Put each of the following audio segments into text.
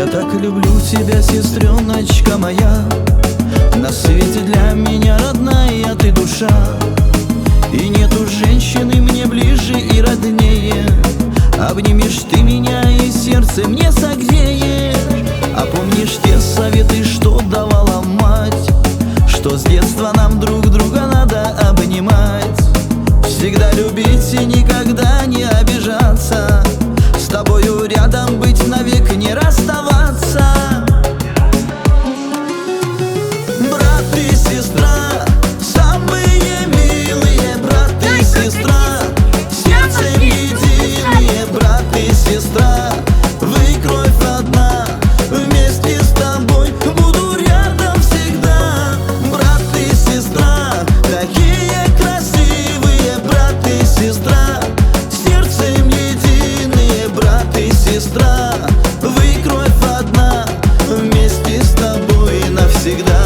Я так люблю тебя, сестреночка моя. На свете для меня родная ты душа. И нету женщины мне ближе и роднее. Обнимешь ты меня и сердце мне согреешь. А помнишь те советы, что давала мать, что с детства нам друг друга надо обнимать, всегда любить и никогда не обижаться, с тобою рядом быть, навек не расставаться. Брат и сестра, самые милые, брат и сестра, сердцем единые, брат и сестра. Вы кровь одна, вместе с тобой буду рядом всегда. Брат и сестра, такие красивые, брат и сестра, сердцем единые, брат и сестра. Вы кровь одна, вместе с тобой навсегда.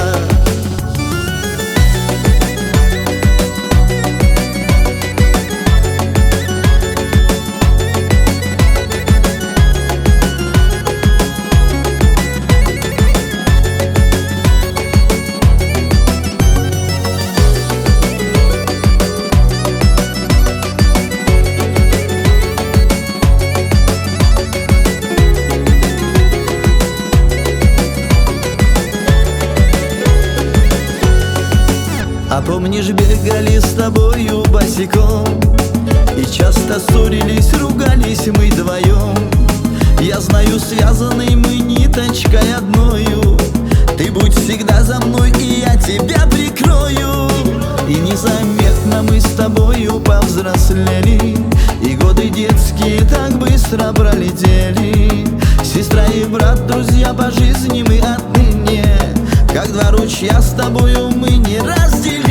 А помнишь, бегали с тобою босиком, и часто ссорились, ругались мы вдвоем. Я знаю, связаны мы ниточкой одною. Ты будь всегда за мной, и я тебя прикрою. И незаметно мы с тобою повзрослели, и годы детские так быстро пролетели. Сестра и брат, друзья по жизни мы отныне, как два ручья с тобою мы не разделим.